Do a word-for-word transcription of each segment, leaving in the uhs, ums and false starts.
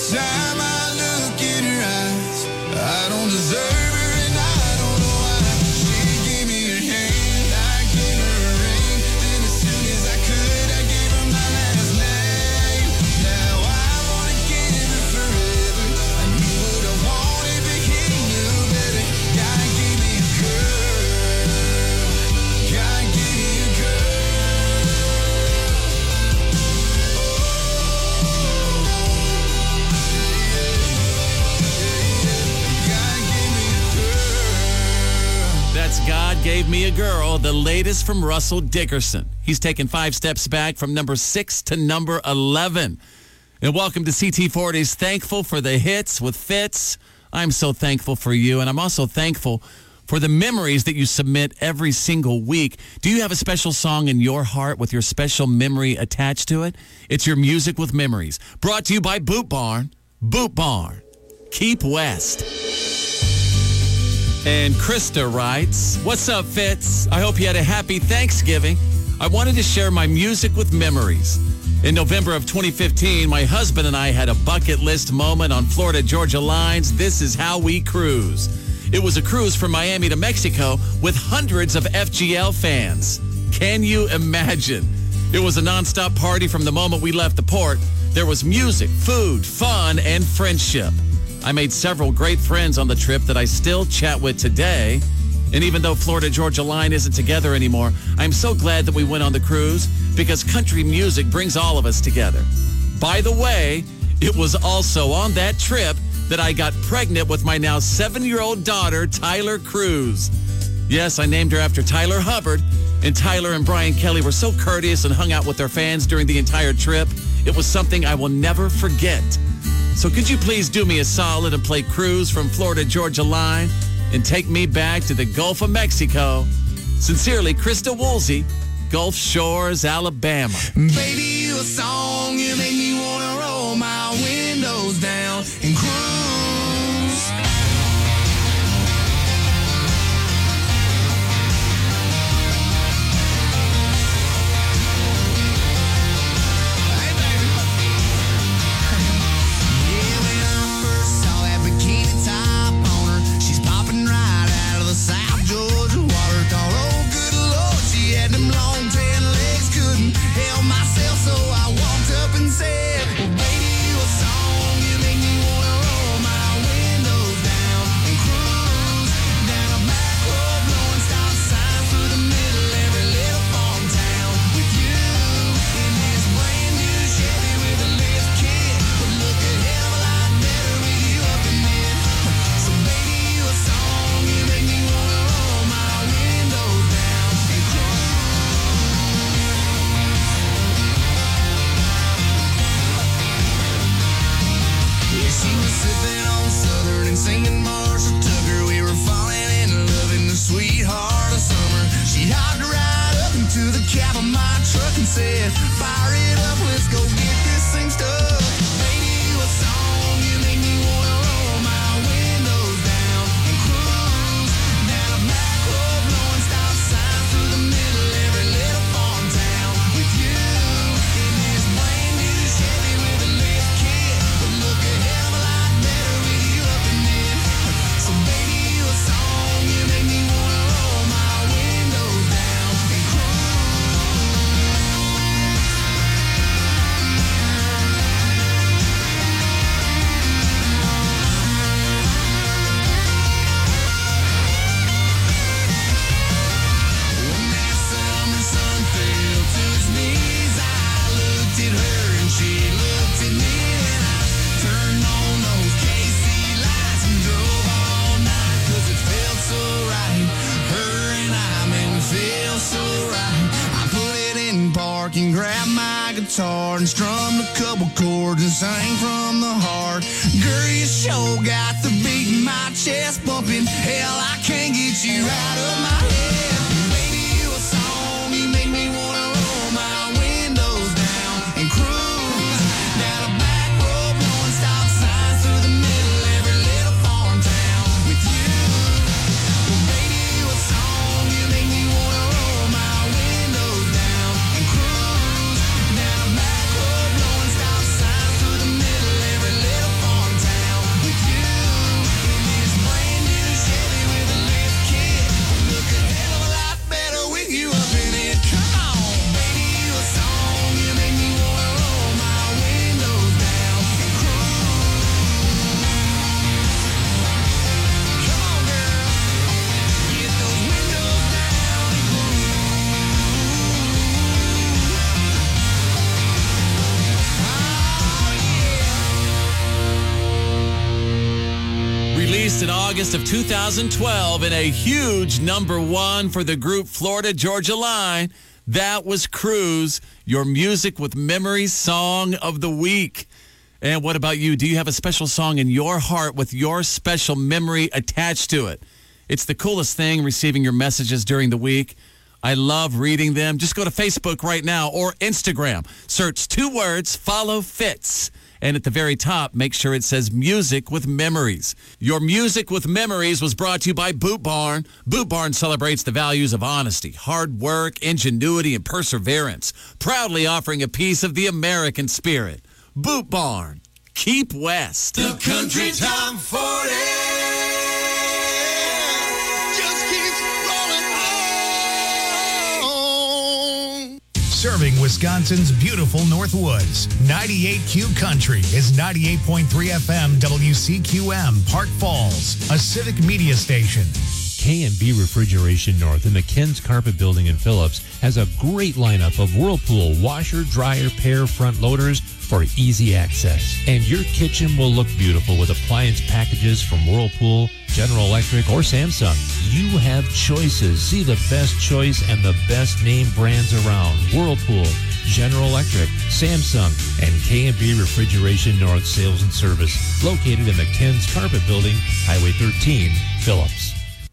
time I look in her eyes, I don't deserve her and I don't know why. She gave me her hand, I gave her a ring. Then as soon as I could, I gave her my last name. Now I wanna give her forever. I knew what I wanted, but he knew better. God gave me a girl. God gave me a girl. That's God Gave Me a Girl, the latest from Russell Dickerson. He's taken five steps back from number six to number eleven. And welcome to C T forty's Thankful for the Hits with Fitz. I'm so thankful for you, and I'm also thankful for the memories that you submit every single week. Do you have a special song in your heart with your special memory attached to it? It's your Music with Memories. Brought to you by Boot Barn. Boot Barn. Keep West. And Krista writes, what's up, Fitz? I hope you had a happy Thanksgiving. I wanted to share my music with memories. In November of twenty fifteen, my husband and I had a bucket list moment on Florida Georgia Line's This Is How We Cruise. It was a cruise from Miami to Mexico with hundreds of F G L fans. Can you imagine? It was a nonstop party from the moment we left the port. There was music, food, fun, and friendship. I made several great friends on the trip that I still chat with today. And even though Florida Georgia Line isn't together anymore, I'm so glad that we went on the cruise because country music brings all of us together. By the way, it was also on that trip that I got pregnant with my now seven-year-old daughter, Tyler Cruz. Yes, I named her after Tyler Hubbard, and Tyler and Brian Kelly were so courteous and hung out with their fans during the entire trip. It was something I will never forget. So could you please do me a solid and play Cruise from Florida Georgia Line and take me back to the Gulf of Mexico? Sincerely, Krista Woolsey, Gulf Shores, Alabama. Baby, you a song, you make me wanna roll my windows down and cruise. And strummed a couple chords and sang from the heart. Girl, you sure got the beat in my chest bumping. Hell, I can't get you out of my head. Baby, you a song, you make me wanna roll my windows down and cruise down a back road, blowing stop signs through the middle every little farm town with you. Well, baby, you a song, you make me wanna roll my windows down and cruise down a back road, blowing stop signs through the middle every little released in August of two thousand twelve and a huge number one for the group Florida Georgia Line. That was Cruise, your Music with Memories song of the week. And what about you? Do you have a special song in your heart with your special memory attached to it? It's the coolest thing, receiving your messages during the week. I love reading them. Just go to Facebook right now or Instagram. Search two words, follow Fitz. And at the very top, make sure it says Music with Memories. Your Music with Memories was brought to you by Boot Barn. Boot Barn celebrates the values of honesty, hard work, ingenuity, and perseverance, proudly offering a piece of the American spirit. Boot Barn. Keep West. The Country Top forty just keeps rolling on. Serving Wisconsin's beautiful Northwoods. ninety-eight Q Country is ninety-eight point three F M W C Q M, Park Falls, a civic media station. K and B Refrigeration North in the Ken's Carpet Building in Phillips has a great lineup of Whirlpool washer, dryer, pair, front loaders for easy access. And your kitchen will look beautiful with appliance packages from Whirlpool, General Electric, or Samsung. You have choices. See the best choice and the best name brands around. Whirlpool, General Electric, Samsung, and K and B Refrigeration North Sales and Service, located in the Ken's Carpet Building, Highway thirteen, Phillips.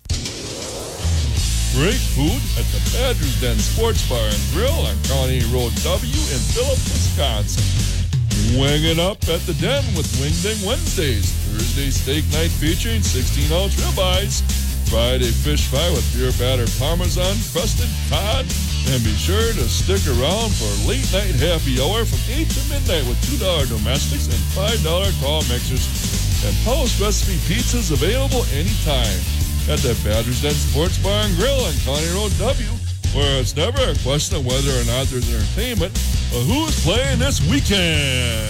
Great food at the Badger's Den Sports Bar and Grill on County Road W in Phillips, Wisconsin. Wing it up at the Den with Wing Ding Wednesdays. Thursday steak night featuring sixteen ounce ribeyes. Friday fish fry with beer batter parmesan crusted cod. And be sure to stick around for late night happy hour from eight to midnight with two dollar domestics and five dollar tall mixers. And post recipe pizzas available anytime at the Badger's Den Sports Bar and Grill on County Road W, where it's never a question of whether or not there's entertainment, but who's playing this weekend.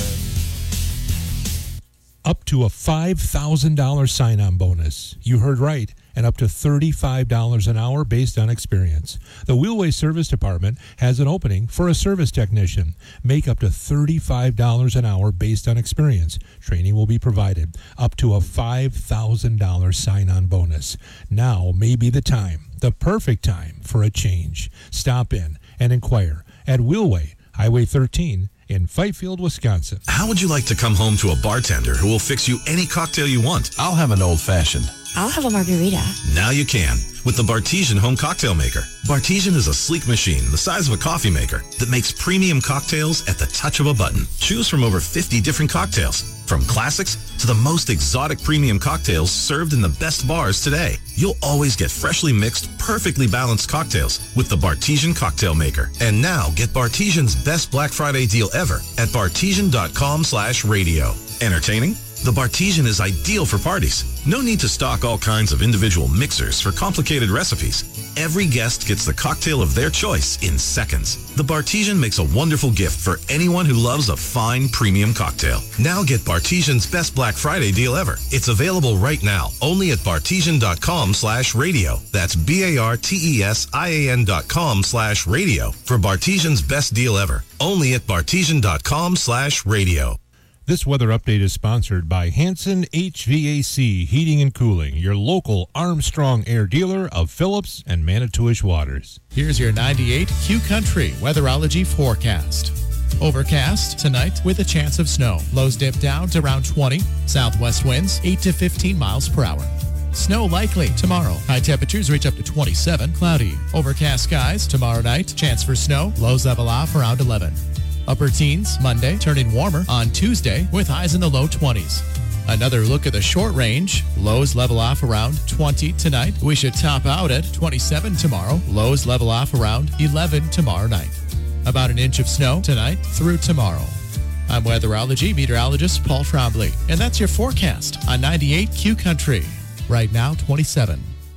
Up to a five thousand dollars sign-on bonus. You heard right. And up to thirty-five dollars an hour based on experience. The Wheelway Service Department has an opening for a service technician. Make up to thirty-five dollars an hour based on experience. Training will be provided. Up to a five thousand dollars sign-on bonus. Now may be the time, the perfect time for a change. Stop in and inquire at Wheelway, Highway thirteen, in Fifield, Wisconsin. How would you like to come home to a bartender who will fix you any cocktail you want? I'll have an old-fashioned. I'll have a margarita. Now you can with the Bartesian Home Cocktail Maker. Bartesian is a sleek machine the size of a coffee maker that makes premium cocktails at the touch of a button. Choose from over fifty different cocktails, from classics to the most exotic premium cocktails served in the best bars today. You'll always get freshly mixed, perfectly balanced cocktails with the Bartesian Cocktail Maker. And now get Bartesian's best Black Friday deal ever at bartesian.com slash radio. Entertaining? The Bartesian is ideal for parties. No need to stock all kinds of individual mixers for complicated recipes. Every guest gets the cocktail of their choice in seconds. The Bartesian makes a wonderful gift for anyone who loves a fine premium cocktail. Now get Bartesian's best Black Friday deal ever. It's available right now, only at bartesian.com slash radio. That's B-A-R-T-E-S-I-A-N dot com slash radio for Bartesian's best deal ever. Only at bartesian.com slash radio. This weather update is sponsored by Hanson H V A C Heating and Cooling, your local Armstrong Air dealer of Phillips and Manitowish Waters. Here's your ninety-eight Q Country weatherology forecast. Overcast tonight with a chance of snow. Lows dip down to around twenty. Southwest winds eight to fifteen miles per hour. Snow likely tomorrow. High temperatures reach up to twenty-seven. Cloudy. Overcast skies tomorrow night. Chance for snow. Lows level off around eleven. Upper teens Monday, turning warmer on Tuesday with highs in the low twenties. Another look at the short range. Lows level off around twenty tonight. We should top out at twenty-seven tomorrow. Lows level off around eleven tomorrow night. About an inch of snow tonight through tomorrow. I'm weatherology meteorologist Paul Trombley, and that's your forecast on ninety-eight Q Country. Right now, twenty-seven.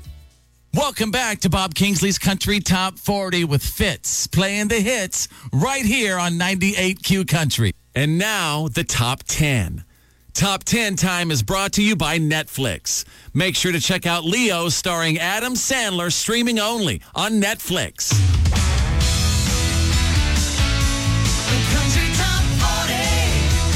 Welcome back to Bob Kingsley's Country Top forty with Fitz, playing the hits right here on ninety-eight Q Country. And now, the Top ten. Top ten time is brought to you by Netflix. Make sure to check out Leo starring Adam Sandler, streaming only on Netflix. We're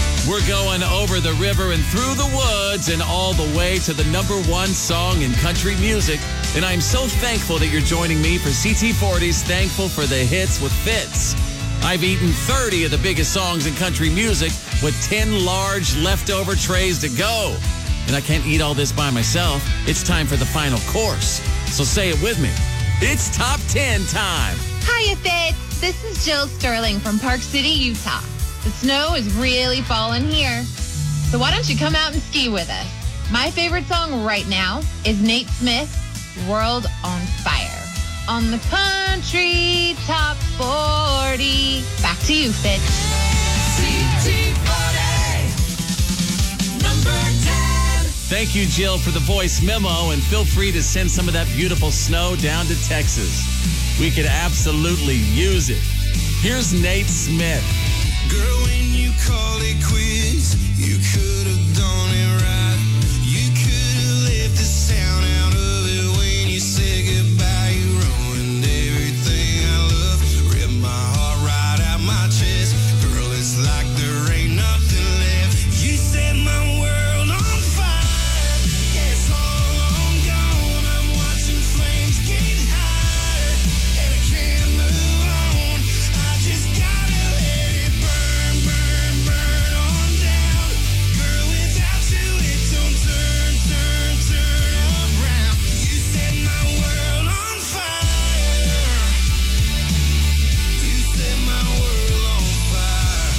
going over the river and through the woods and all the way to the number one song in country music. And I'm so thankful that you're joining me for C T forty's Thankful for the Hits with Fitz. I've eaten thirty of the biggest songs in country music with ten large leftover trays to go. And I can't eat all this by myself. It's time for the final course. So say it with me. It's Top ten time. Hiya, Fitz. This is Jill Sterling from Park City, Utah. The snow is really falling here. So why don't you come out and ski with us? My favorite song right now is Nate Smith's World on Fire on the Country Top forty. Back to you, Fitz. C T forty, number ten. Thank you, Jill, for the voice memo, and feel free to send some of that beautiful snow down to Texas. We could absolutely use it. Here's Nate Smith. Girl, when you call it quits, you could have done it right. You could have left the sound out of it when you said goodbye. You ruined everything I love, ripped my heart right out my chest. Girl, it's like there ain't nothing left. You set my world on fire. Yeah, it's all on gone. I'm watching flames get higher, and I can't move on. I just gotta let it burn, burn, burn on down. Girl, without you, it don't turn, turn, turn around. You set my world on fire. You set my world on fire.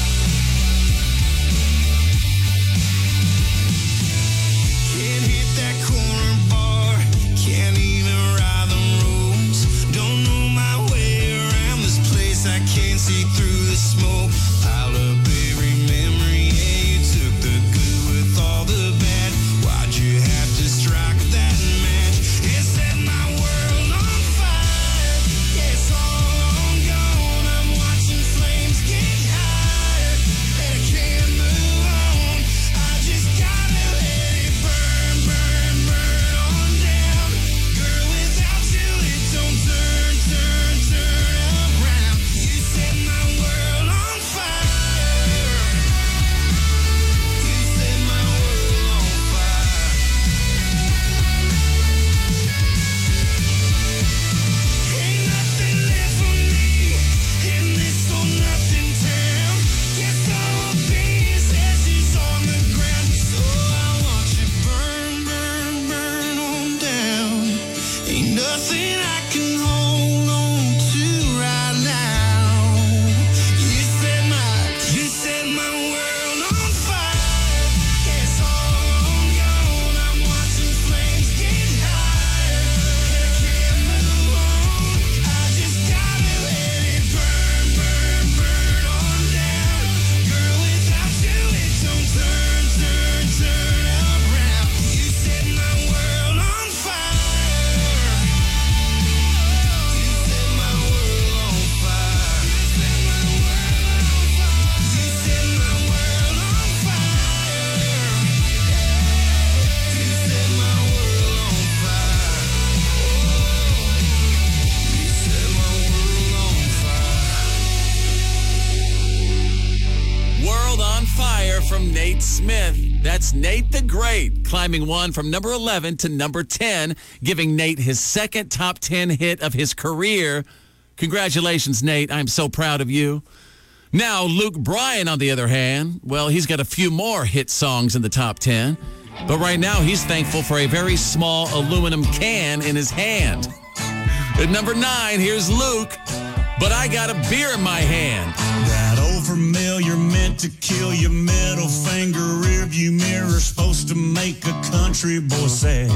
Can't hit that corner bar, can't even ride the roads. Don't know my way around this place, I can't see through the smoke. Piled up every memory, yeah, you took the good with all the bad. Why'd you have to strike that match? It set my world on fire. Yeah, it's all on gone. I'm watching flames get higher, and I can't move on. I just gotta let it burn, burn, burn on down. Girl, without you, it don't turn, turn, turn around. You set my world on fire. You set my world on fire. Ain't nothing left for me in this or nothing town. Guess I'll be as ashes on the ground. So I watch it burn, burn, burn on down. Ain't nothing I can hold on to right now. You set my, you set my world on fire. Yeah, it's all on gone. I'm watching flames get higher, and I can't move on. I just gotta let it burn, burn, burn on down. Girl, without you, it don't turn, turn, turn around. You set my world on fire. You set my world on fire. You set my world on fire. You set my world on fire. You set my world on fire. World on Fire from Nate Smith. That's Nate the Great, climbing one from number eleven to number ten, giving Nate his second top ten hit of his career. Congratulations, Nate. I'm so proud of you. Now, Luke Bryan, on the other hand, well, he's got a few more hit songs in the top ten. But right now, he's thankful for a very small aluminum can in his hand. At number nine, here's Luke, But I Got a Beer in My Hand. That old familiar meant to kill your middle finger rearview mirror, supposed to make a country boy sad.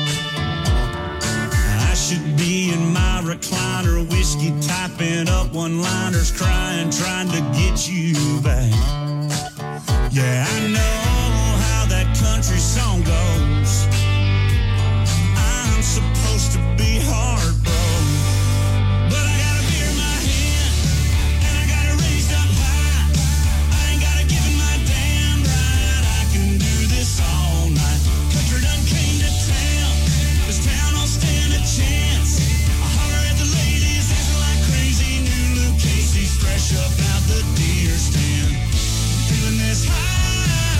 I should be in my recliner, whiskey typing up one-liners, crying, trying to get you back. Yeah, I know how that country song goes. I'm supposed to be hard, bro. But I got a beer in my hand, and I got it raised up high. I ain't got to give it my damn right. I can do this all night. Country done came to town. This town will stand a chance. I holler at the ladies, acting like crazy. New Luke Casey's fresh up out the deer stand. Feeling this high.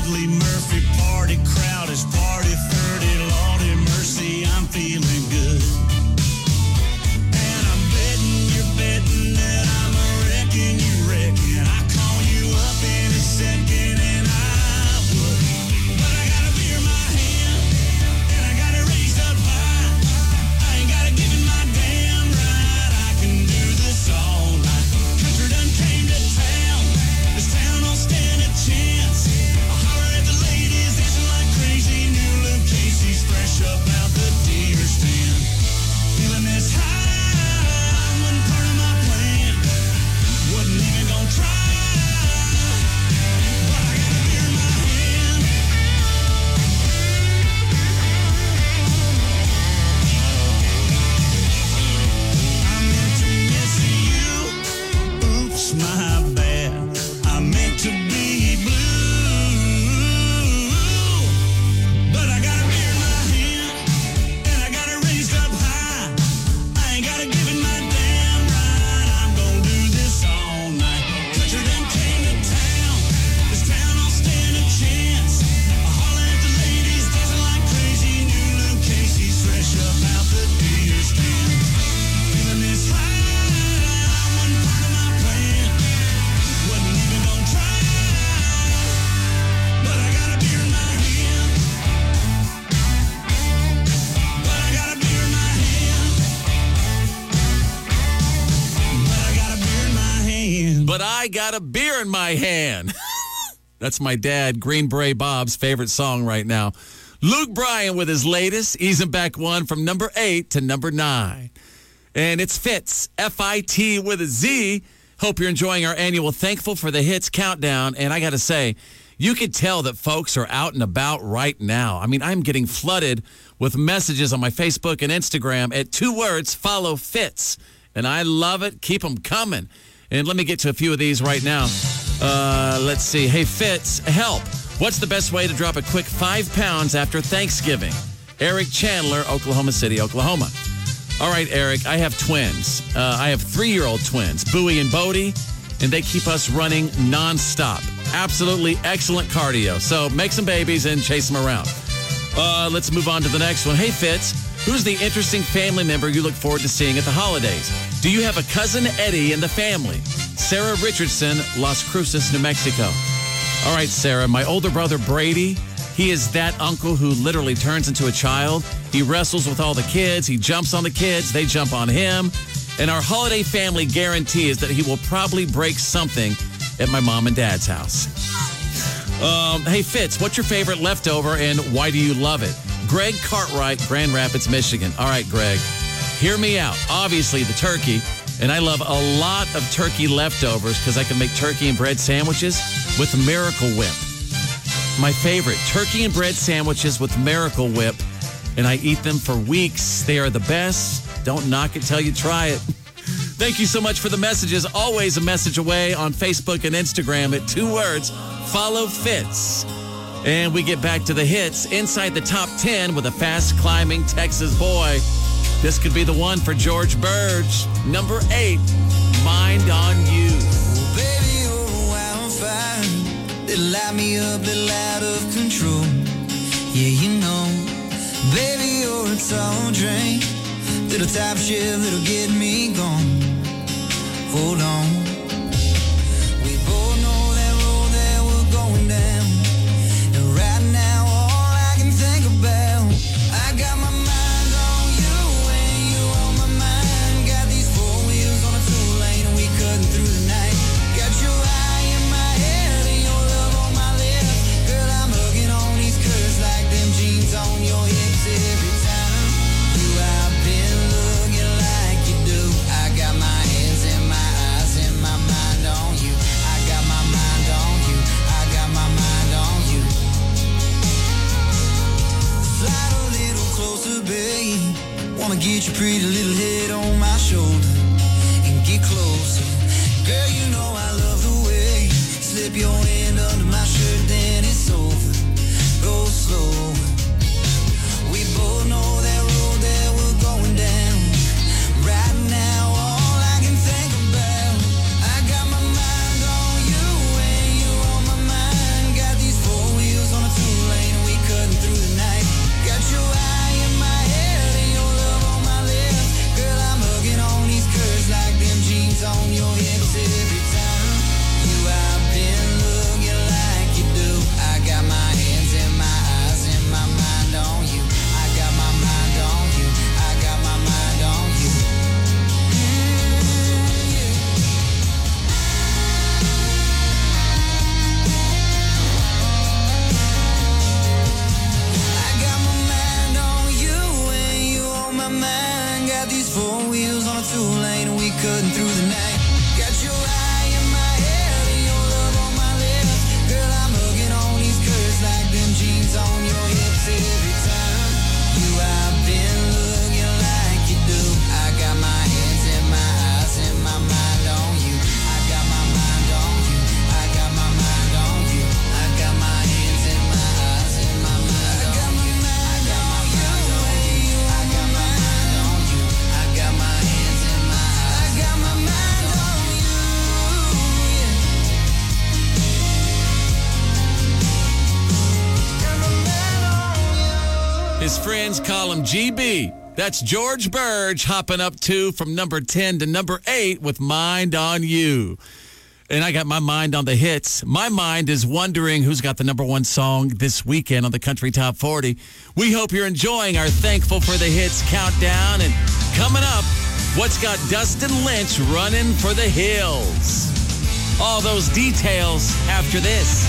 Eddie Murphy party crowd is party thirty. Lordy mercy, I'm feeling good. And I'm betting you're betting that I'm a wrecking you wrecking. I call you up in a second and I would. But I got a beer in my hand and I got it raised up high. I ain't got to give it my damn right. I can do this all night. Country done came to town. This town don't stand a chance. I holler at the ladies dancing like crazy. New Luke Casey's fresh up out the deer stand. Feeling this high wasn't part of my plan. Wasn't even gonna try. But I got a beer in my hand. I meant to miss you. Oops, my bad. I meant to be blue. But I got a beer in my hand and I got it raised up high. I ain't gotta give it my damn right. I'm gonna do this all night. Country done came to town. This town don't stand a chance. I holler at the ladies dancing like crazy. New Luke Casey's fresh up out the deer stand. Feeling this high wasn't part of my plan. Wasn't even gonna try. But I got a beer in my hand. But I got a beer in my hand. But I got a beer in my hand. But I got a beer in my hand. That's my dad, Green Beret Bob's favorite song right now. Luke Bryan with his latest, easing back one from number eight to number nine. And it's Fitz, F I T with a Z. Hope you're enjoying our annual Thankful for the Hits countdown. And I got to say, you can tell that folks are out and about right now. I mean, I'm getting flooded with messages on my Facebook and Instagram at two words, follow Fitz. And I love it. Keep them coming. And let me get to a few of these right now. Uh, let's see. Hey, Fitz, help. What's the best way to drop a quick five pounds after Thanksgiving? Eric Chandler, Oklahoma City, Oklahoma. All right, Eric, I have twins. Uh, I have three-year-old twins, Bowie and Bodie, and they keep us running nonstop. Absolutely excellent cardio. So make some babies and chase them around. Uh, let's move on to the next one. Hey, Fitz, who's the interesting family member you look forward to seeing at the holidays? Do you have a cousin Eddie in the family? Sarah Richardson, Las Cruces, New Mexico. All right, Sarah, my older brother Brady, he is that uncle who literally turns into a child. He wrestles with all the kids. He jumps on the kids. They jump on him. And our holiday family guarantee is that he will probably break something at my mom and dad's house. Um, hey, Fitz, what's your favorite leftover and why do you love it? Greg Cartwright, Grand Rapids, Michigan. All right, Greg, hear me out. Obviously, the turkey. And I love a lot of turkey leftovers because I can make turkey and bread sandwiches with Miracle Whip. My favorite, turkey and bread sandwiches with Miracle Whip. And I eat them for weeks. They are the best. Don't knock it till you try it. Thank you so much for the messages. Always a message away on Facebook and Instagram at two words, follow Fitz. And we get back to the hits inside the top ten with a fast-climbing Texas boy. This could be the one for George Burge. Number eight, Mind on You. Well, baby, you're a wildfire that'll light me up, that'll out of control. Yeah, you know, baby, you're a tall drink, little top shift that'll get me gone. Hold on. We both know that road that we're going down. And right now, all I can think about, I got my mind on you and you on my mind. Got these four wheels on a two-lane and we cutting through the night. Got your eye in my head and your love on my lips. Girl, I'm hugging on these curves like them jeans on your hips every time. You have been looking like you do. I got my hands in my eyes and my mind on you. I got my mind on you. I got my mind on you. Slide a little closer, babe. Wanna get your pretty little head on my shoulder and get closer. Girl, you know I love the way you slip your hand under my shirt, then it's over. Go slow. We both know that road that we're going down. Right now, all I can think about, I got my mind on you and you on my mind. Got these four wheels four wheels on a two lane and we cutting through the night. Got your eye in my head and your love on my lips. Girl, I'm hugging on these curves like them jeans on your hips every time. You have been looking like you do. I got my hands and my eyes and my mind on you. I got my mind on you. I got my mind on you. I got my hands and my eyes and my mind on you. I got my mind on you. I got my mind on you. I got my hands and my eyes. I got my mind on you. Got my mind on you. His friends call him G B. That's George Burge hopping up two from number ten to number eight with Mind on You. And I got my mind on the hits. My mind is wondering who's got the number one song this weekend on the Country Top forty. We hope you're enjoying our Thankful for the Hits countdown. And coming up, what's got Dustin Lynch running for the hills? All those details after this.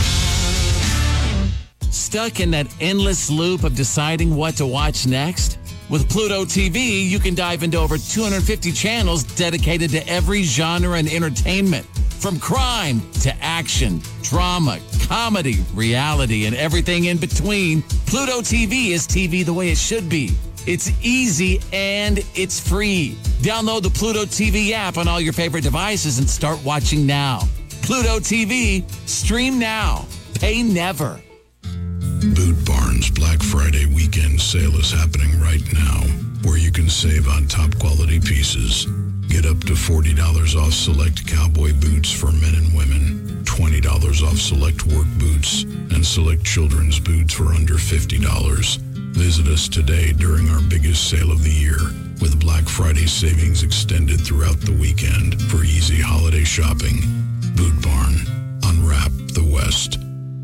Stuck in that endless loop of deciding what to watch next? With Pluto T V, you can dive into over two hundred fifty channels dedicated to every genre and entertainment. From crime to action, drama, comedy, reality, and everything in between, Pluto T V is T V the way it should be. It's easy and it's free. Download the Pluto T V app on all your favorite devices and start watching now. Pluto T V, stream now, pay never. Boot Barn's Black Friday weekend sale is happening right now, where you can save on top quality pieces. Get up to forty dollars off select cowboy boots for men and women, twenty dollars off select work boots, and select children's boots for under fifty dollars. Visit us today during our biggest sale of the year, with Black Friday savings extended throughout the weekend for easy holiday shopping. Boot Barn. Unwrap the West.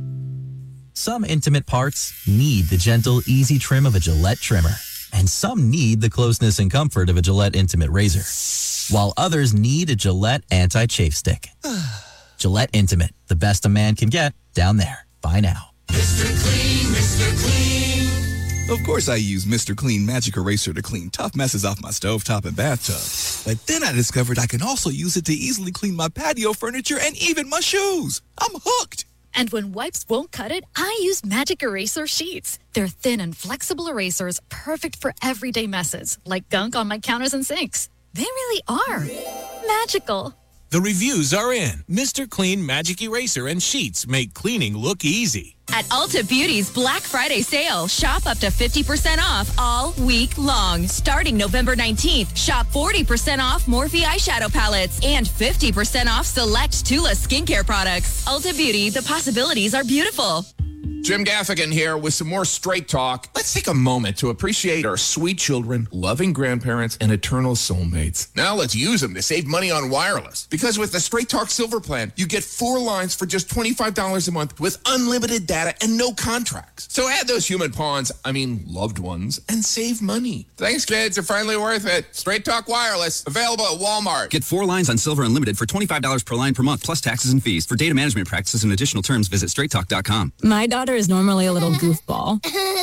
Some intimate parts need the gentle, easy trim of a Gillette trimmer. And some need the closeness and comfort of a Gillette Intimate Razor. While others need a Gillette Anti-Chafe Stick. Gillette Intimate, the best a man can get, down there. Buy now. Mister Clean, Mister Clean. Of course I use Mister Clean Magic Eraser to clean tough messes off my stovetop and bathtub. But then I discovered I can also use it to easily clean my patio furniture and even my shoes. I'm hooked. And when wipes won't cut it, I use Magic Eraser Sheets. They're thin and flexible erasers, perfect for everyday messes, like gunk on my counters and sinks. They really are magical. The reviews are in. Mister Clean Magic Eraser and Sheets make cleaning look easy. At Ulta Beauty's Black Friday sale, shop up to fifty percent off all week long. Starting November nineteenth, shop forty percent off Morphe eyeshadow palettes and fifty percent off select Tula skincare products. Ulta Beauty, the possibilities are beautiful. Jim Gaffigan here with some more Straight Talk. Let's take a moment to appreciate our sweet children, loving grandparents, and eternal soulmates. Now let's use them to save money on wireless. Because with the Straight Talk Silver Plan, you get four lines for just twenty-five dollars a month with unlimited data and no contracts. So add those human pawns, I mean loved ones, and save money. Thanks, kids. You're finally worth it. Straight Talk Wireless, available at Walmart. Get four lines on Silver Unlimited for twenty-five dollars per line per month, plus taxes and fees. For data management practices and additional terms, visit straight talk dot com. My daughter is normally a little goofball,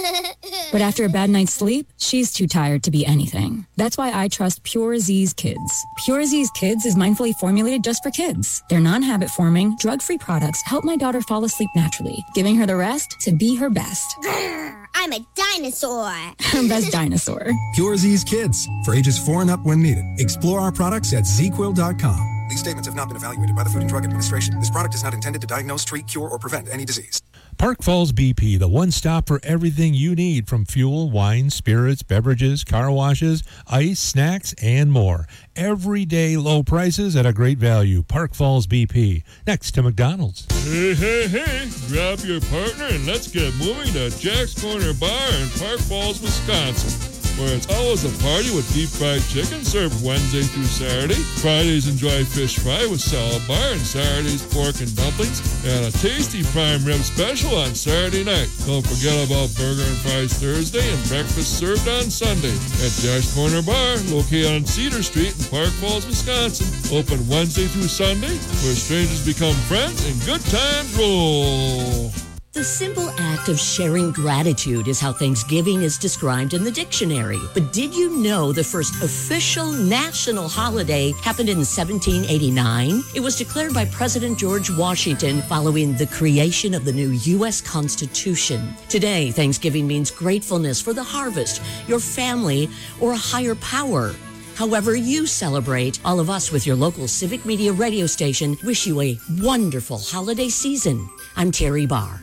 but after a bad night's sleep, she's too tired to be anything. That's why I trust Pure Z's Kids. Pure Z's Kids is mindfully formulated just for kids. Their non-habit forming, drug-free products help my daughter fall asleep naturally, giving her the rest to be her best. I'm a dinosaur. Her best dinosaur. Pure Z's Kids, for ages four and up when needed. Explore our products at z quill dot com. These statements have not been evaluated by the Food and Drug Administration. This product is not intended to diagnose, treat, cure, or prevent any disease. Park Falls B P, the one stop for everything you need from fuel, wine, spirits, beverages, car washes, ice, snacks, and more. Everyday low prices at a great value. Park Falls B P, next to McDonald's. Hey, hey, hey, grab your partner and let's get moving to Jack's Corner Bar in Park Falls, Wisconsin, where it's always a party with deep fried chicken served Wednesday through Saturday. Fridays enjoy fish fry with salad bar, and Saturdays pork and dumplings, and a tasty prime rib special on Saturday night. Don't forget about burger and fries Thursday and breakfast served on Sunday at Jack's Corner Bar, located on Cedar Street in Park Falls, Wisconsin. Open Wednesday through Sunday, where strangers become friends and good times roll. The simple act of sharing gratitude is how Thanksgiving is described in the dictionary. But did you know the first official national holiday happened in seventeen eighty-nine? It was declared by President George Washington following the creation of the new U S Constitution. Today, Thanksgiving means gratefulness for the harvest, your family, or a higher power. However you celebrate, all of us with your local Civic Media radio station wish you a wonderful holiday season. I'm Terry Barr.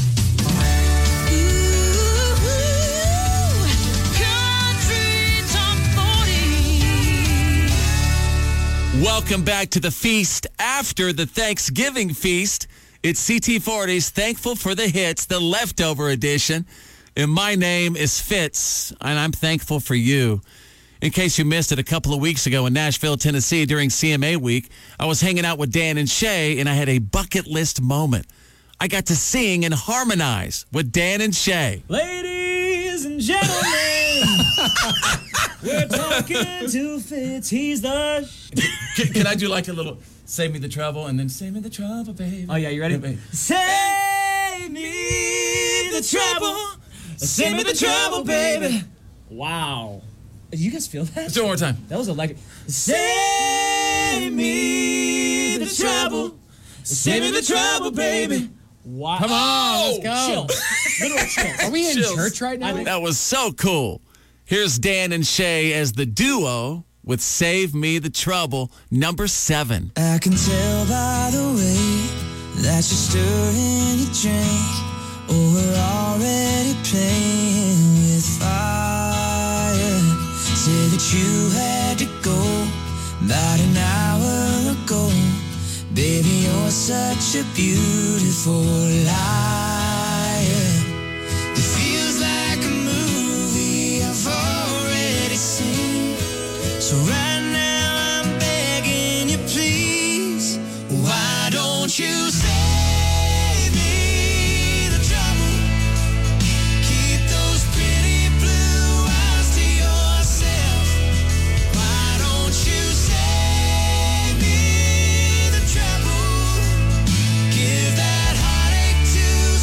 Welcome back to the feast after the Thanksgiving feast. It's C T forty's Thankful for the Hits, the leftover edition. And my name is Fitz, and I'm thankful for you. In case you missed it, a couple of weeks ago in Nashville, Tennessee, during C M A week, I was hanging out with Dan and Shay, and I had a bucket list moment. I got to sing and harmonize with Dan and Shay. Ladies and gentlemen, we're talking to Fitz. He's the... Can, can I do like a little Save Me the Trouble and then Save Me the Trouble, baby? Oh, yeah, you ready? Baby. Save me the trouble. Save me the trouble, baby. Wow. Did you guys feel that? Let's do it one more time. That was electric. Save me the trouble. Save me the trouble, baby. Wow. Come on, let's go. Chill. Literal chill. Are we in Chills. church right now? That was so cool. Here's Dan and Shay as the duo with Save Me the Trouble, number seven. I can tell by the way that you're stirring your drink. Oh, we're already playing with fire. Say that you had to go about an hour ago. Baby, you're such a beautiful liar. It feels like a movie I've already seen. So right now I'm begging you, please. Why don't you save me the trouble? Keep those pretty blue eyes to yourself. Why don't you save me the trouble? Give that heartache to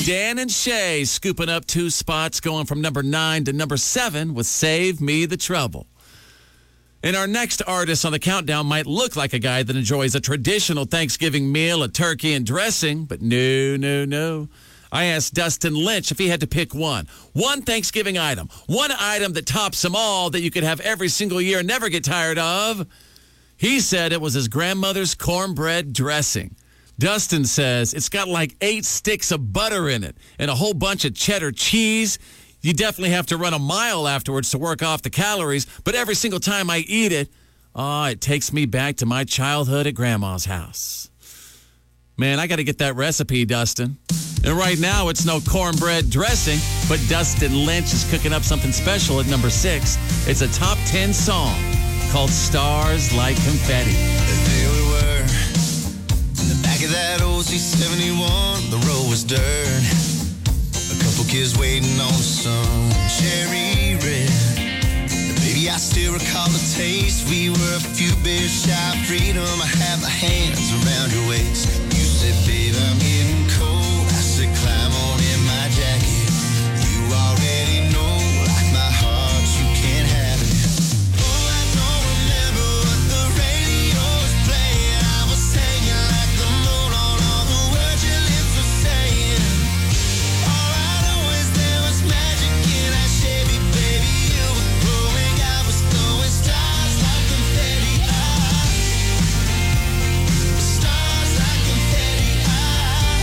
Dan and Shay scooping up two spots, going from number nine to number seven with Save Me the Trouble. And our next artist on the countdown might look like a guy that enjoys a traditional Thanksgiving meal, a turkey and dressing, but no, no, no. I asked Dustin Lynch if he had to pick one. One Thanksgiving item. One item that tops them all that you could have every single year and never get tired of. He said it was his grandmother's cornbread dressing. Dustin says it's got like eight sticks of butter in it and a whole bunch of cheddar cheese. You definitely have to run a mile afterwards to work off the calories, but every single time I eat it, oh, it takes me back to my childhood at Grandma's house. Man, I got to get that recipe, Dustin. And right now, it's no cornbread dressing, but Dustin Lynch is cooking up something special at number six. It's a top ten song called Stars Like Confetti. There we were, in the back of that old C seventy-one, the road was dirt. A couple kids waiting on the sun, cherry red. Baby, I still recall the taste. We were a few beers shy of freedom. I had my hands around your waist. You said, babe, I'm getting cold. I said, climb on in my jacket. You already know, like my heart, you can't have it. Oh, I don't remember what the radio was playing. I was hanging like the moon on all the words your lips were saying. All I know is there was magic in that Chevy, baby. You were growing, I was throwing stars like confetti. Ah, stars like confetti. Ah,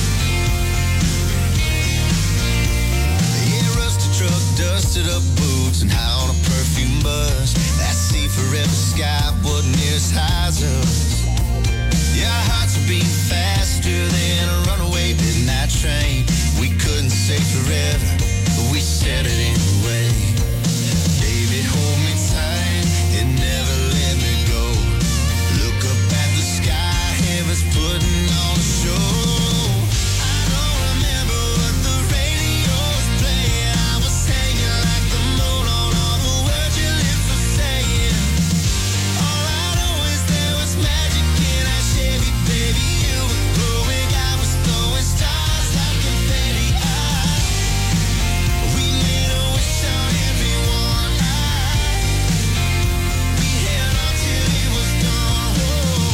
yeah, rusty truck, dusted up boots, and high on a perfume bus. That sea forever sky wasn't near as high as us. Yeah, our hearts were beating faster than a runaway midnight train. We couldn't say forever, but we said it anyway. Baby, hold me tight and never let me go. Look up at the sky, heaven's putting on a show. I don't remember what the radio was playing. I was hanging like the moon on all the words your lips were saying. All I know is there was magic in that Chevy, baby. You were glowing, I was throwing stars like confetti. Ah, we made a wish on everyone. Ah, we held on till it was gone. Whoa.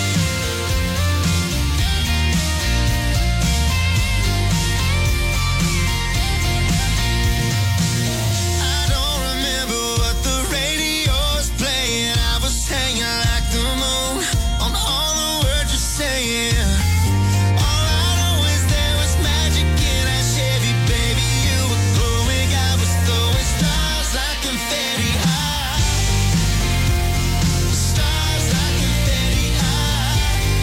I don't remember what the radio was playing. I was hanging like the moon on all the words you're saying. All I know is there was magic in that Chevy, baby. You were glowing, I was throwing stars like confetti. Ah, stars like confetti. Ah,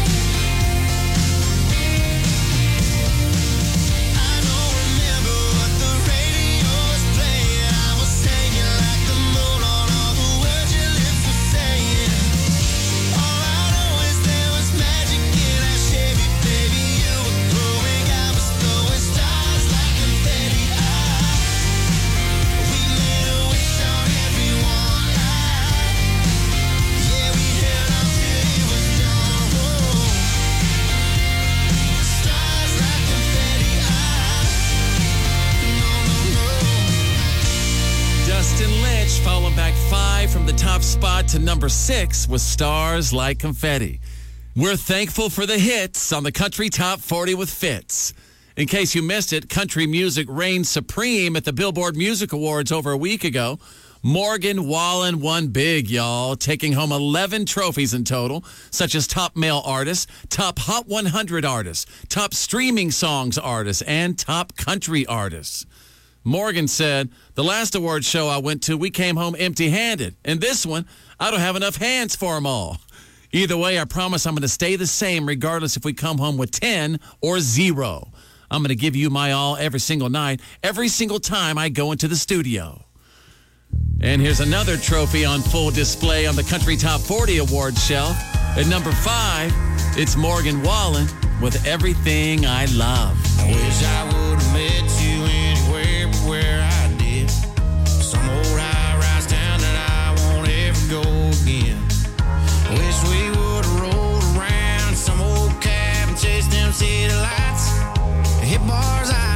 I don't remember what the radio was playing. I was hanging like the moon on all the words your lips were saying. All I know is there was magic in that Chevy, baby. You were glowing, I was throwing stars like confetti. Ah, we made a wish on everyone. Ah, yeah, we held on till it was gone. Whoa. Stars like confetti. Ah, no, no, no. Dustin Lynch falling back five from the top spot to number six with Stars Like Confetti. We're thankful for the hits on the Country Top forty with Fitz. In case you missed it, country music reigned supreme at the Billboard Music Awards over a week ago. Morgan Wallen won big, y'all, taking home eleven trophies in total, such as Top Male Artist, Top Hot one hundred Artist, Top Streaming Songs Artist, and Top Country Artist. Morgan said, the last award show I went to, we came home empty-handed. And this one, I don't have enough hands for them all. Either way, I promise I'm going to stay the same regardless if we come home with ten or zero. I'm going to give you my all every single night, every single time I go into the studio. And here's another trophy on full display on the Country Top forty Awards shelf. At number five, it's Morgan Wallen with Everything I Love. I wish I would have met you anywhere but where I did. Some old high-rise town that I won't ever go again. Wish we would have rolled around some old cab and chased them city lights. Hit bars I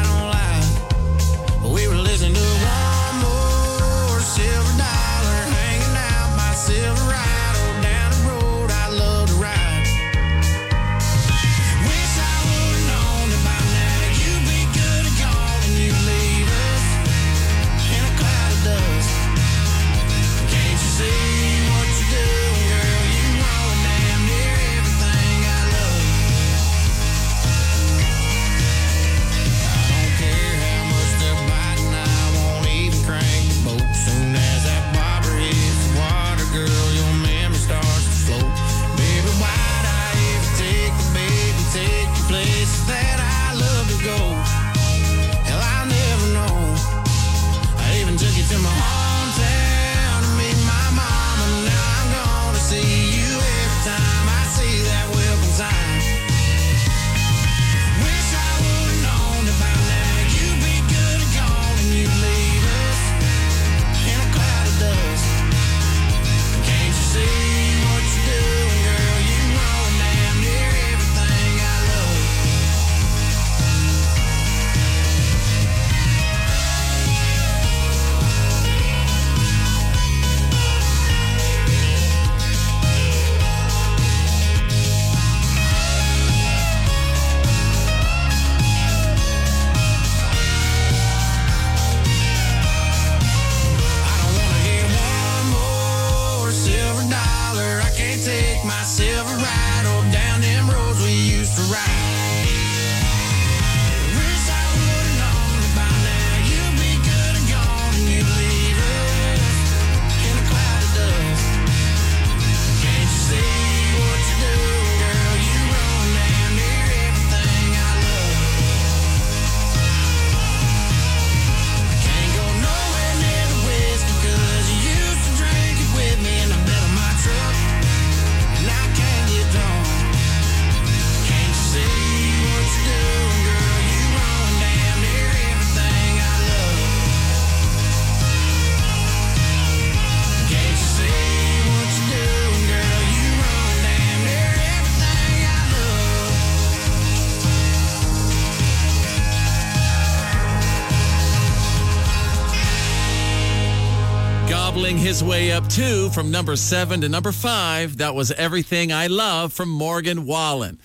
wobbling his way up too from number seven to number five. That was Everything I Love from Morgan Wallen.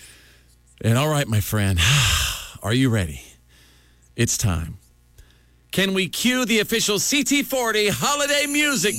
And all right, my friend, are you ready? It's time. Can we cue the official C T forty holiday music,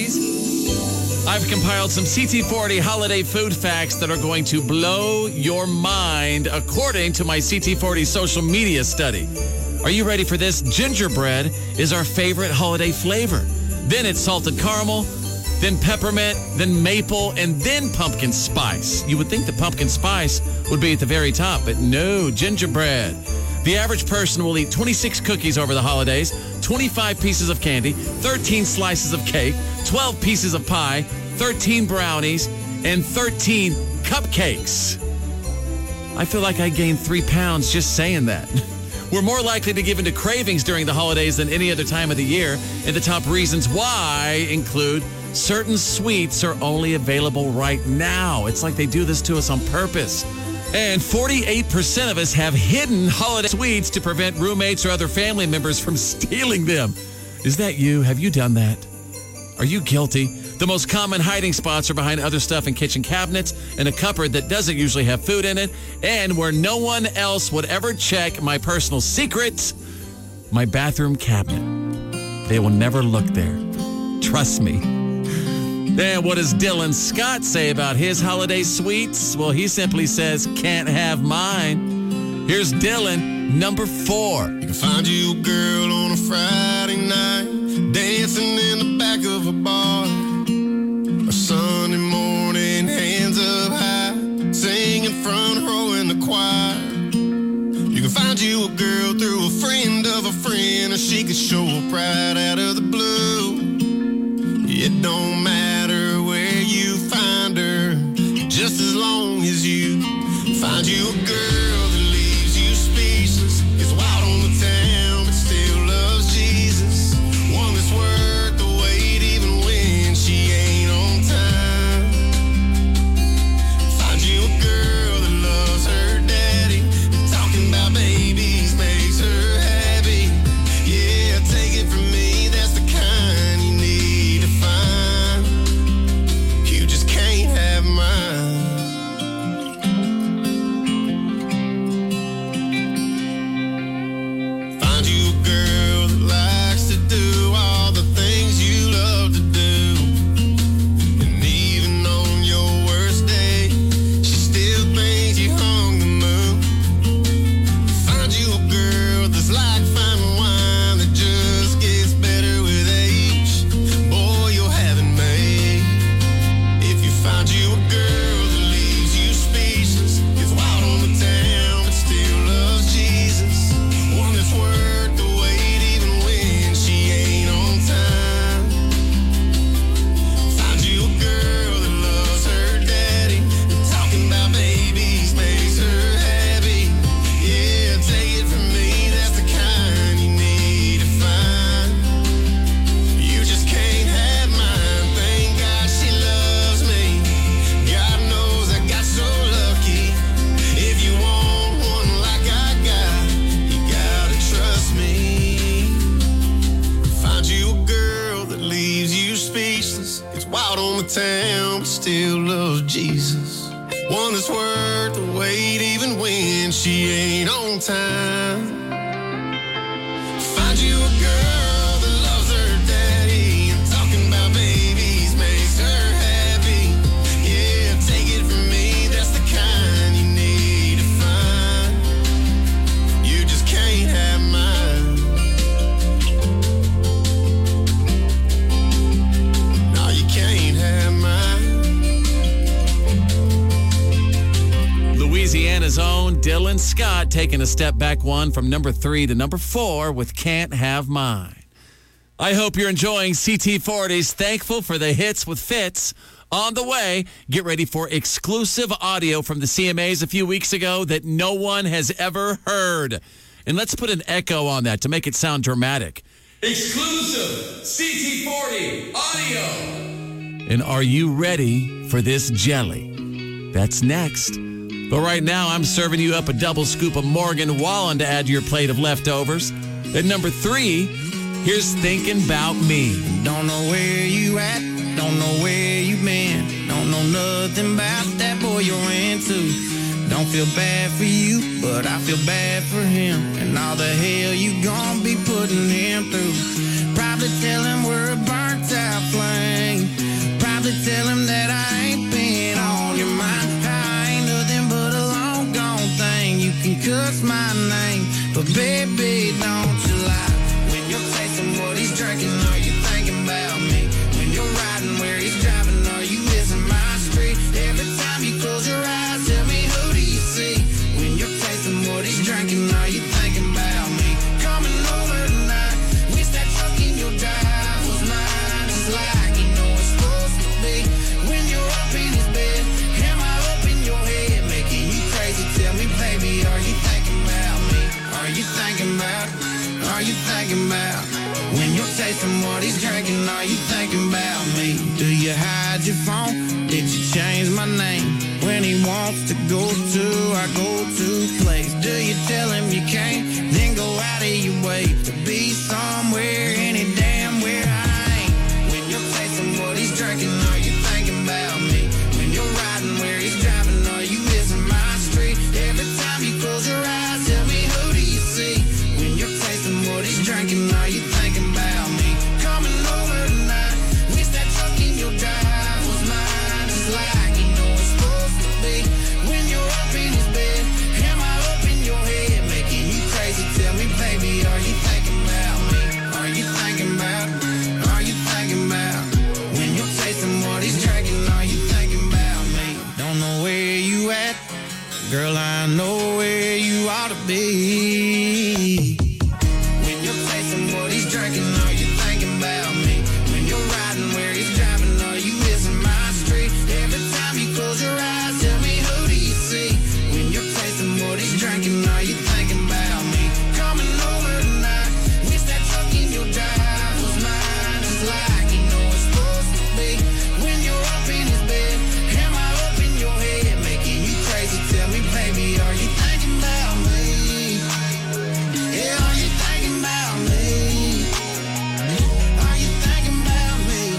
please? I've compiled some C T forty holiday food facts that are going to blow your mind according to my C T forty social media study. Are you ready for this? Gingerbread is our favorite holiday flavor. Then it's salted caramel, then peppermint, then maple, and then pumpkin spice. You would think the pumpkin spice would be at the very top, but no, gingerbread. The average person will eat twenty-six cookies over the holidays, twenty-five pieces of candy, thirteen slices of cake, twelve pieces of pie, thirteen brownies, and thirteen cupcakes. I feel like I gained three pounds just saying that. We're more likely to give into cravings during the holidays than any other time of the year, and the top reasons why include certain sweets are only available right now. It's like they do this to us on purpose. And forty-eight percent of us have hidden holiday sweets to prevent roommates or other family members from stealing them. Is that you? Have you done that? Are you guilty? The most common hiding spots are behind other stuff in kitchen cabinets, in a cupboard that doesn't usually have food in it, and where no one else would ever check my personal secrets, my bathroom cabinet. They will never look there. Trust me. And what does Dylan Scott say about his holiday sweets? Well, he simply says, can't have mine. Here's Dylan, number four. You can find you a girl on a Friday night, dancing in the back of a bar. A Sunday morning, hands up high, singing front row in the choir. You can find you a girl through a friend of a friend, or she could show up right out of the blue. It don't matter where you find her, just as long as you find you a girl that leaves you speechless. It's wild on the town, but still loves Jesus. One that's worth the wait even when she ain't on time. Find you a girl that loves her daddy, talking about babies makes her happy. Yeah, take it from me, that's the kind you need to find. You just can't have mine. Find you a girl that likes to do all the things you love to do. And even on your worst day, she still thinks you hung the moon. Find you a girl that's like fine wine that just gets better with age. Boy, you'll have it made. If you find you a girl that leaves you speechless, gets wild on the town but still loves Jesus. One that's worth the wait even when she ain't on time. Find you a girl that loves her daddy, and talking about babies makes her happy. Yeah, take it from me, that's the kind you need to find. You just can't have mine. Thank God she loves me. God knows I got so lucky. If you want one like I got, you gotta trust me. Find you a girl that leaves you speechless. It's wild on the town, but still loves Jesus. One that's worth the wait even when she ain't on time. Find you a girl that loves her daddy, and talking about babies makes her happy. Yeah, take it from me, that's the kind you need to find. You just can't have mine. No, you can't have mine. Louisiana's own Dylan Scott taking a step back one from number three to number four with Can't Have Mine. I hope you're enjoying C T forty's Thankful for the Hits with Fitz. On the way, get ready for exclusive audio from the C M As a few weeks ago that no one has ever heard. And let's put an echo on that to make it sound dramatic. Exclusive C T forty audio. And are you ready for this jelly? That's next. But right now, I'm serving you up a double scoop of Morgan Wallen to add to your plate of leftovers. At number three, Here's Thinking About Me. Don't know where you at, don't know where you been. Don't know nothing about that boy you're into. Don't feel bad for you, but I feel bad for him. And all the hell you gon' be putting him through. Probably tell him we're a burnt out flame. Probably tell him that I ain't been on your mind. I ain't nothing but a long gone thing. You can cuss my name, but baby, don't you lie. When you're tasting what he's drinking, are you thinking about me? When you're riding where he's driving, are you missing my street? Every time you close your eyes, tell me who do you see? When you're tasting what he's drinking, are you thinking about me? Coming over tonight, wish that truck in your drive was mine. It's like you know it's supposed to be. When you're up in his bed, am I up in your head, making you crazy? Tell me, baby, are you thinking about me? Are you thinking about? Are you thinking about? When you're tasting what he's drinking, are you thinking about me? Do you hide your phone? Did you change my name? When he wants to go to our go-to place, do you tell him you can't? Then go out of your way to be somewhere, any damn where I ain't. When you're tasting what he's drinking, are you thinking about me? When you're riding where he's driving, are you missing my street? Every time you close your eyes, tell me who do you see? When you're tasting what he's drinking, are you thinking about me? Coming over tonight, wish that truck in your drive was mine. It's like you know it's supposed to be. When you're up in his bed, am I up in your head, making you crazy? Tell me, baby, are you thinking about me? Are you thinking about? Are you thinking about? When you're tasting what he's drinking, are you thinking about me? Don't know where you at, girl, I know where you ought to be. When you're tasting what he's drinking, are you thinking about me? When you're riding where he's driving, are you missing my street? Every time you close your eyes, tell me who do you see? When you're tasting what he's drinking, are you thinking about me? Coming over tonight, wish that truck in your drive was mine. It's like you know it's supposed to be. When you're up in his bed, am I up in your head, making you crazy? Tell me, baby, are you thinking about me? Yeah, are you thinking about me? Are you thinking about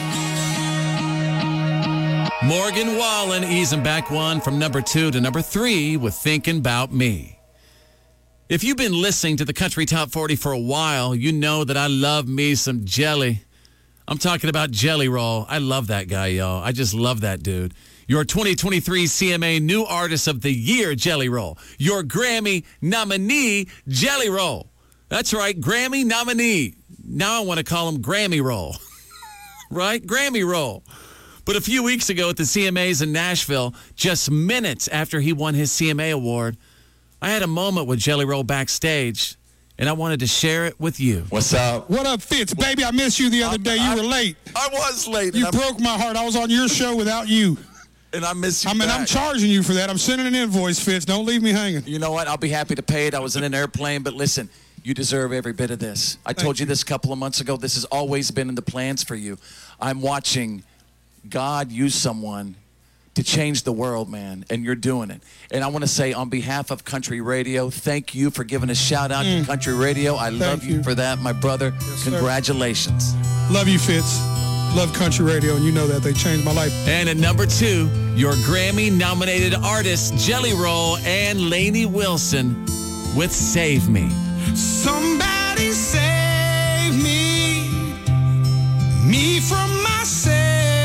me? Morgan Wallen easing back one from number two to number three with Thinking About Me. If you've been listening to the Country Top forty for a while, you know that I love me some Jelly. I'm talking about Jelly Roll. I love that guy, y'all. I just love that dude. Your twenty twenty-three C M A New Artist of the Year, Jelly Roll. Your Grammy nominee, Jelly Roll. That's right, Grammy nominee. Now I want to call him Grammy Roll. Right? Grammy Roll. But a few weeks ago at the C M As in Nashville, just minutes after he won his C M A award, I had a moment with Jelly Roll backstage, and I wanted to share it with you. What's up? What up, Fitz? Baby, I missed you the other I'm, day. You I, were late. I was late. You and broke my heart. I was on your show without you. And I miss you I mean, back. I'm charging you for that. I'm sending an invoice, Fitz. Don't leave me hanging. You know what? I'll be happy to pay it. I was in an airplane, but listen, you deserve every bit of this. I told you this a couple of months ago. This has always been in the plans for you. I'm watching God use someone to change the world, man, and you're doing it. And I want to say on behalf of Country Radio, thank you for giving a shout out mm. to Country Radio. I thank love you. you for that, my brother. Yes, Congratulations. Sir. Love you, Fitz. Love Country Radio, and you know that. They changed my life. And at number two, your Grammy-nominated artists, Jelly Roll and Lainey Wilson with Save Me. Somebody save me, me from myself.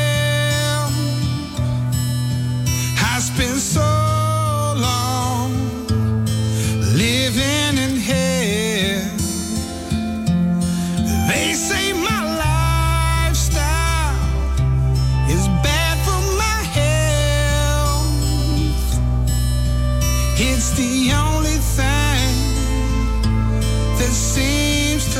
I spent so long living in hell. They say my lifestyle is bad for my health. It's the only thing that seems to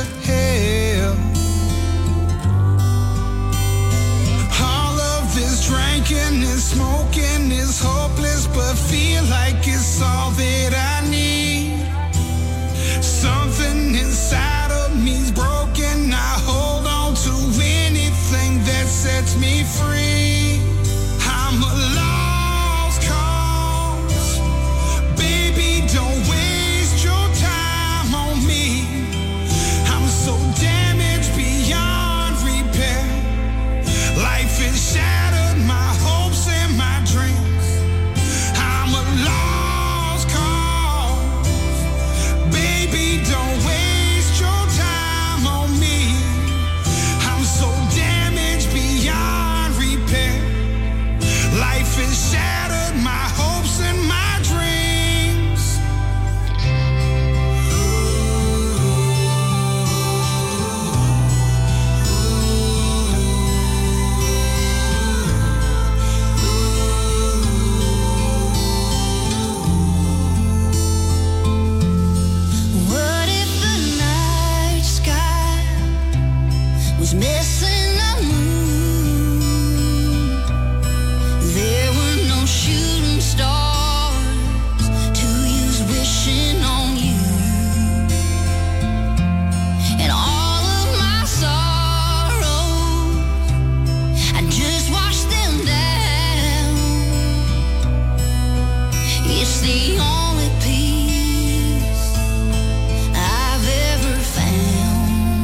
was missing the moon. There were no shooting stars to use wishing on you. And all of my sorrows, I just washed them down. It's the only peace I've ever found.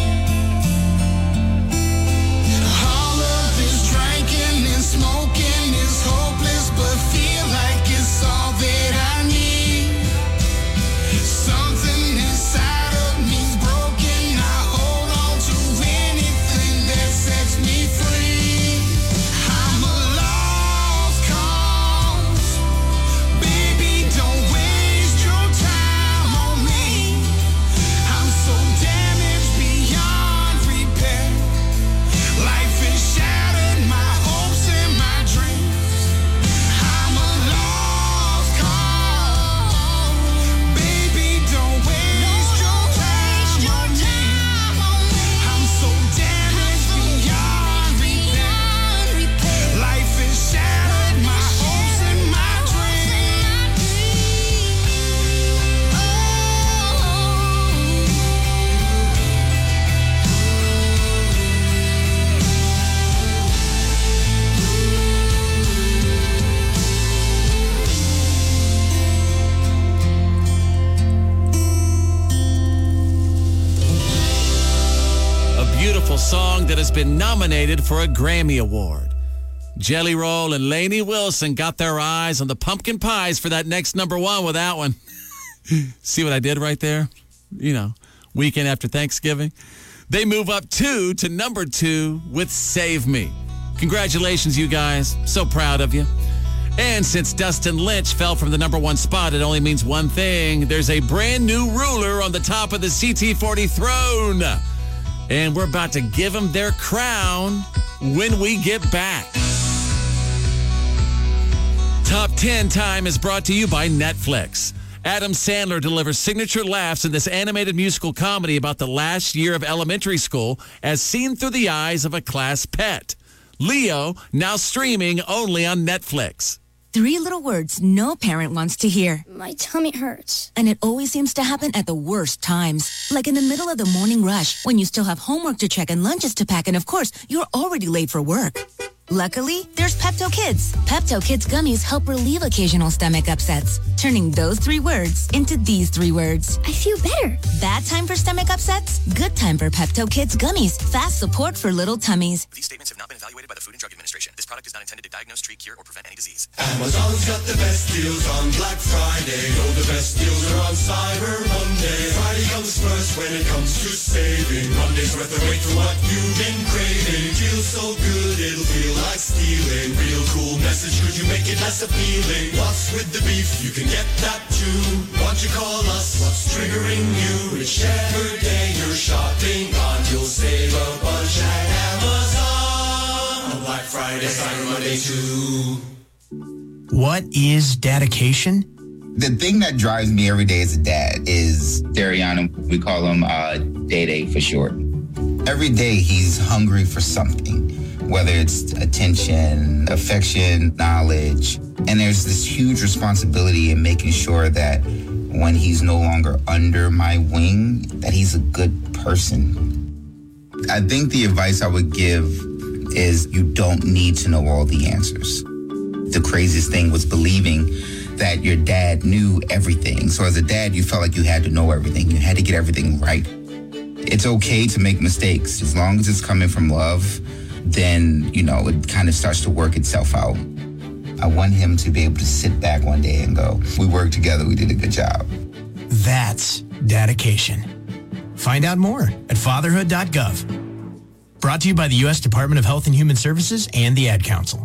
All of this drinking and smoking is hopeless, but feel like it's all that I need. Something inside of me's broken. I hold on to anything that sets me free. I'm a lost cause. Baby, don't waste your time on me. I'm so damaged beyond repair. Life has shattered my hopes and my dreams. I'm a lost cause. Baby, don't waste your time on me. I'm so damaged beyond repair. Life has shattered my hopes and my dreams. A beautiful song that has been nominated for a Grammy Award. Jelly Roll and Lainey Wilson got their eyes on the pumpkin pies for that next number one with that one. See what I did right there? You know, weekend after Thanksgiving. They move up two to number two with Save Me. Congratulations, you guys. So proud of you. And since Dustin Lynch fell from the number one spot, it only means one thing. There's a brand new ruler on the top of the C T forty throne. And we're about to give them their crown when we get back. Top ten time is brought to you by Netflix. Adam Sandler delivers signature laughs in this animated musical comedy about the last year of elementary school as seen through the eyes of a class pet. Leo, now streaming only on Netflix. Three little words no parent wants to hear. My tummy hurts. And it always seems to happen at the worst times. Like in the middle of the morning rush, when you still have homework to check and lunches to pack, and of course, you're already late for work. Luckily, there's Pepto Kids. Pepto Kids gummies help relieve occasional stomach upsets, turning those three words into these three words. I feel better. Bad time for stomach upsets? Good time for Pepto Kids gummies. Fast support for little tummies. These statements have not been evaluated by the Food and Drug Administration. This product is not intended to diagnose, treat, cure, or prevent any disease. Amazon's got the best deals on Black Friday. Oh, the best deals are on Cyber Monday. Friday comes first when it comes to saving. Monday's worth the wait for what you've been craving. Feels so good, it'll feel like stealing. Real cool message, could you make it less appealing? What's with the beef? You can get that too. Why don't you call us? What's triggering you? Whichever day you're shopping on, you'll save a bunch at Amazon. On Black Friday, Cyber Monday too. What is dedication? The thing that drives me every day as a dad is Dariana. We call him uh, Day Day for short. Every day he's hungry for something, whether it's attention, affection, knowledge. And there's this huge responsibility in making sure that when he's no longer under my wing, that he's a good person. I think the advice I would give is you don't need to know all the answers. The craziest thing was believing that your dad knew everything. So as a dad, you felt like you had to know everything. You had to get everything right. It's okay to make mistakes. As long as it's coming from love, then, you know, it kind of starts to work itself out. I want him to be able to sit back one day and go, we worked together, we did a good job. That's dedication. Find out more at fatherhood dot gov. Brought to you by the U S Department of Health and Human Services and the Ad Council.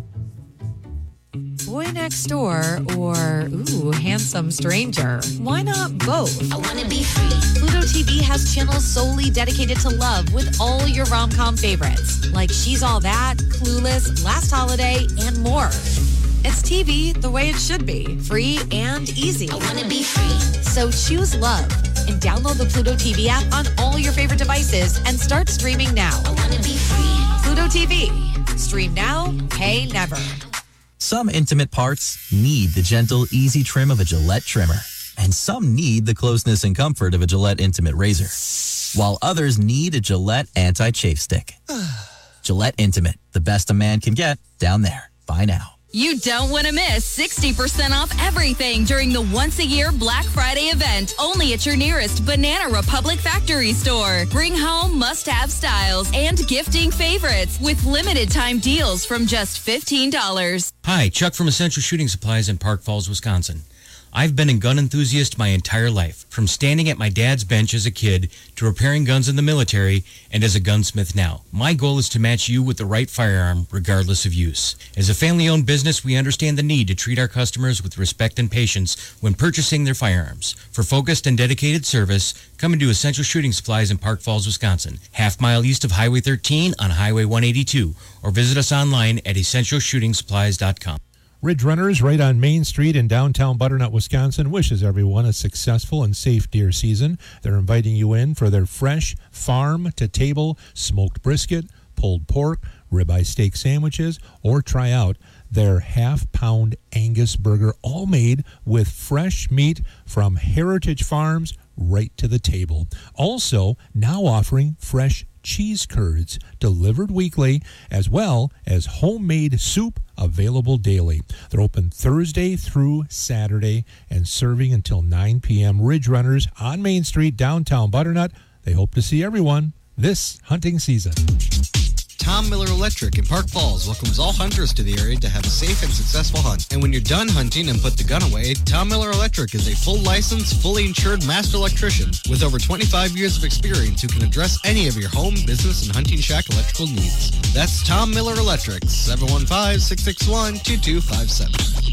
Boy Next Door or, ooh, Handsome Stranger. Why not both? I want to be free. Pluto T V has channels solely dedicated to love with all your rom-com favorites, like She's All That, Clueless, Last Holiday, and more. It's T V the way it should be, free and easy. I want to be free. So choose love. and download the Pluto T V app on all your favorite devices and start streaming now. Pluto T V. Stream now, pay never. Some intimate parts need the gentle, easy trim of a Gillette trimmer. And some need the closeness and comfort of a Gillette Intimate Razor. While others need a Gillette Anti-Chafe Stick. Gillette Intimate, the best a man can get down there. Buy now. You don't want to miss sixty percent off everything during the once-a-year Black Friday event, only at your nearest Banana Republic factory store. Bring home must-have styles and gifting favorites with limited-time deals from just fifteen dollars. Hi, Chuck from Essential Shooting Supplies in Park Falls, Wisconsin. I've been a gun enthusiast my entire life, from standing at my dad's bench as a kid to repairing guns in the military and as a gunsmith now. My goal is to match you with the right firearm, regardless of use. As a family-owned business, we understand the need to treat our customers with respect and patience when purchasing their firearms. For focused and dedicated service, come into Essential Shooting Supplies in Park Falls, Wisconsin, half mile east of Highway thirteen on Highway one eighty-two, or visit us online at essential shooting supplies dot com. Ridge Runners, right on Main Street in downtown Butternut, Wisconsin, wishes everyone a successful and safe deer season. They're inviting you in for their fresh, farm-to-table smoked brisket, pulled pork, ribeye steak sandwiches, or try out their half-pound Angus burger, all made with fresh meat from Heritage Farms right to the table. Also, now offering fresh cheese curds delivered weekly, as well as homemade soup available daily. They're open Thursday through Saturday and serving until nine p.m. Ridge Runners on Main Street, downtown Butternut. They hope to see everyone this hunting season. Tom Miller Electric in Park Falls welcomes all hunters to the area to have a safe and successful hunt. And when you're done hunting and put the gun away, Tom Miller Electric is a full licensed, fully insured master electrician with over twenty-five years of experience who can address any of your home, business, and hunting shack electrical needs. That's Tom Miller Electric, seven one five, six six one, two two five seven.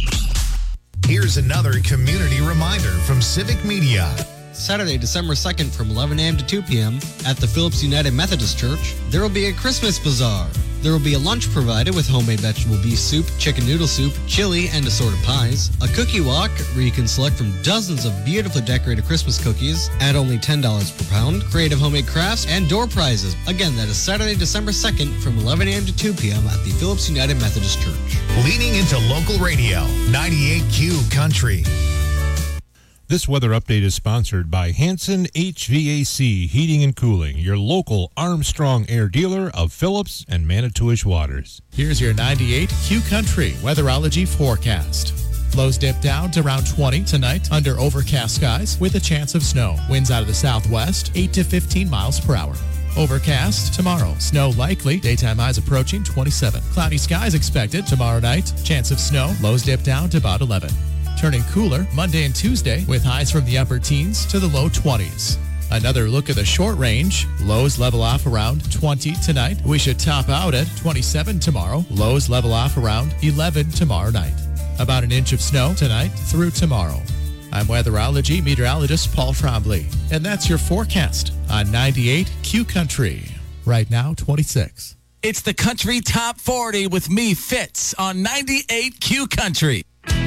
Here's another community reminder from Civic Media. Saturday, December second from eleven a.m. to two p.m. at the Phillips United Methodist Church, there will be a Christmas bazaar. There will be a lunch provided with homemade vegetable beef soup, chicken noodle soup, chili, and assorted pies. A cookie walk where you can select from dozens of beautifully decorated Christmas cookies at only ten dollars per pound, creative homemade crafts, and door prizes. Again, that is Saturday, December second from eleven a.m. to two p.m. at the Phillips United Methodist Church. Leading into local radio, ninety-eight Q Country. This weather update is sponsored by Hanson H V A C Heating and Cooling, your local Armstrong Air dealer of Phillips and Manitowish waters. Here's your ninety-eight Q Country weatherology forecast. Lows dip down to around twenty tonight under overcast skies with a chance of snow. Winds out of the southwest, eight to fifteen miles per hour. Overcast tomorrow. Snow likely. Daytime highs approaching twenty-seven. Cloudy skies expected tomorrow night. Chance of snow. Lows dip down to about eleven. Turning cooler Monday and Tuesday with highs from the upper teens to the low twenties. Another look at the short range. Lows level off around twenty tonight. We should top out at twenty-seven tomorrow. Lows level off around eleven tomorrow night. About an inch of snow tonight through tomorrow. I'm weatherology meteorologist Paul Trombley, and that's your forecast on ninety-eight Q Country. Right now, twenty-six. It's the Country Top forty with me, Fitz, on ninety-eight Q Country.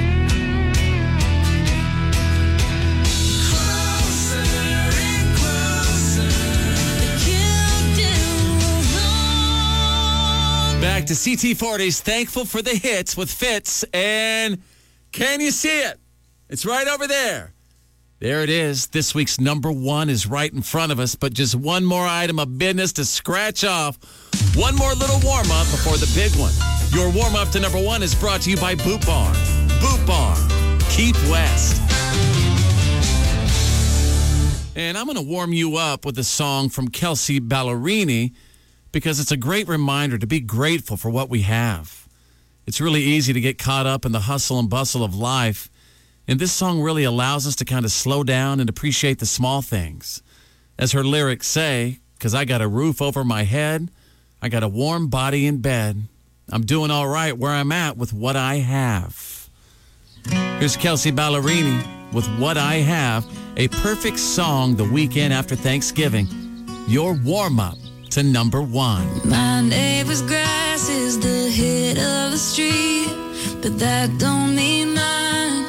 Back to C T forty's Thankful for the Hits with Fitz, and can you see it? It's right over there. There it is. This week's number one is right in front of us, but just one more item of business to scratch off. One more little warm-up before the big one. Your warm-up to number one is brought to you by Boot Barn. Boot Barn. Keep West. And I'm going to warm you up with a song from Kelsey Ballerini, because it's a great reminder to be grateful for what we have. It's really easy to get caught up in the hustle and bustle of life, and this song really allows us to kind of slow down and appreciate the small things. As her lyrics say, because I got a roof over my head, I got a warm body in bed, I'm doing all right where I'm at with what I have. Here's Kelsey Ballerini with What I Have, a perfect song the weekend after Thanksgiving. Your warm-up to number one. My neighbor's grass is the hit of the street, but that don't mean mine.